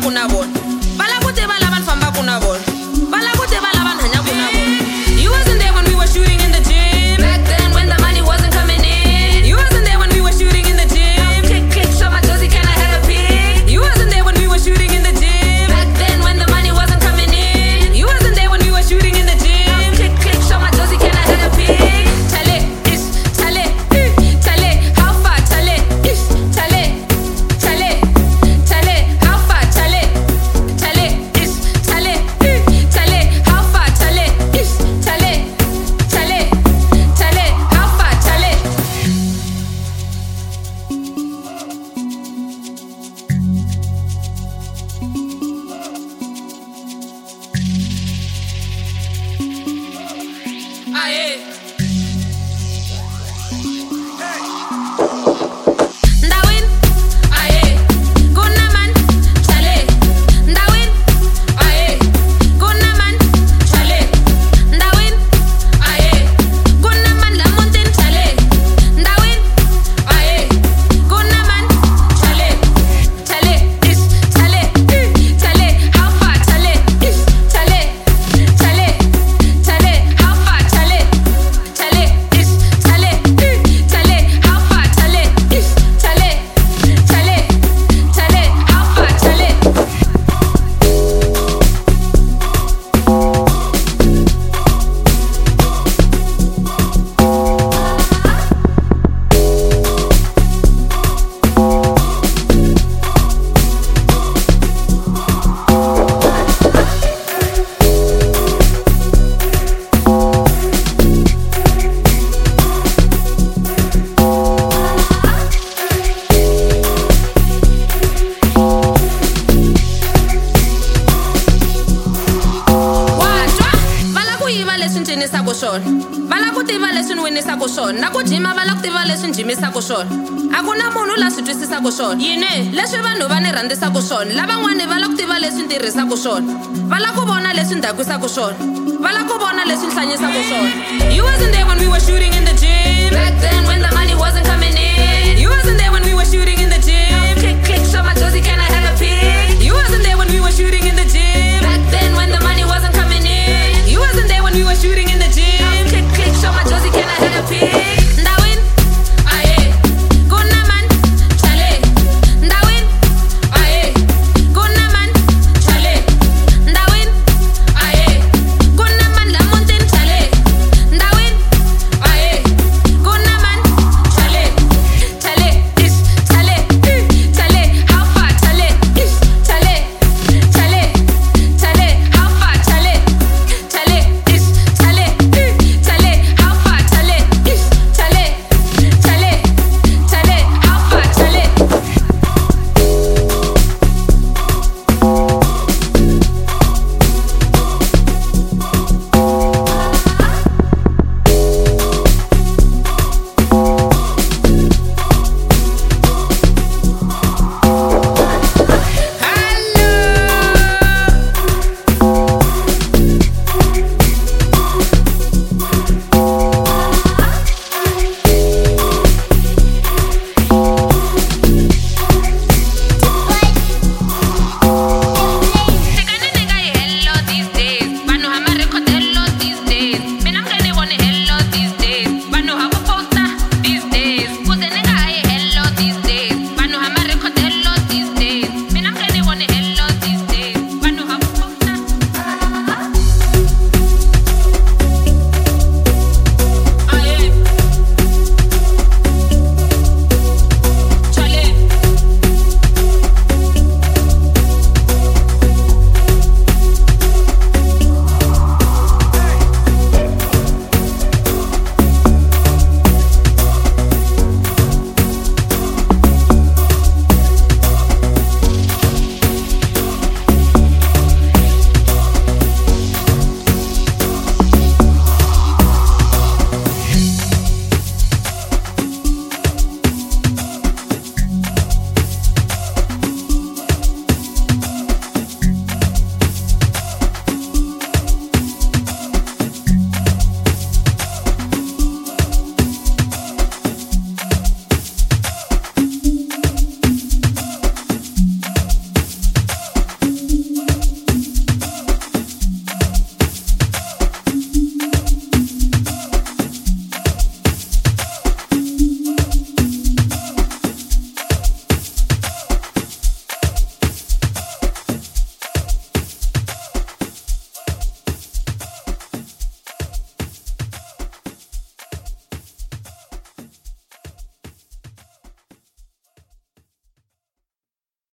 kuna bona. Vala ku tiva lava ni fambaka na vona. Vala ku tiva lava ni hanyaka na vona. You wasn't there when we were shooting in the gym. Back then when the money wasn't coming in. You wasn't there when we were shooting in the gym. Click, click, show my toes, can I have a pic? You wasn't there when we were shooting in the gym. Back then when the money wasn't coming in. You wasn't there when we were shooting in the gym. Click, click, show my toes, can I have a pic? Chale, ish, chale, chale, how far, chale, ish, chale, chale, chale, how far, chale, chale, ish, chale, chale, how far, chale, ish, chale, chale, chale, how far, chale. Aye. Ndawin, aye, kunaman, chale. Ndawin, aye, kunaman, chale. Ndawin, aye, kunaman la mountain, chale. Ndawin, aye, kunaman, chale. Chale, ish, chale, chale, how far, chale, ish, chale, chale, chale, how far, chale, chale, ish, chale, chale, how far, chale, ish, chale, chale, chale, how far, chale. Watwa, vala ku yiva leswi ncinisaka swona. Vala ku tiva leswi ni winisaka swona. Na ku jima vala ku tiva leswi ni jimisaka swona. A ku na munhu la swi twisisaka swona. Yini leswi vanhu va ni rhandzisaka swona. Lavan'wani vala ku tiva leswi ni tirhisaka swona. Vala ku vona leswi ni dakwisaka swona. Vala ku vona leswi ni hlanyisaka swona. You wasn't there when we were shooting in the gym. Back then when the money wasn't coming in. You wasn't there when we were shooting in the gym.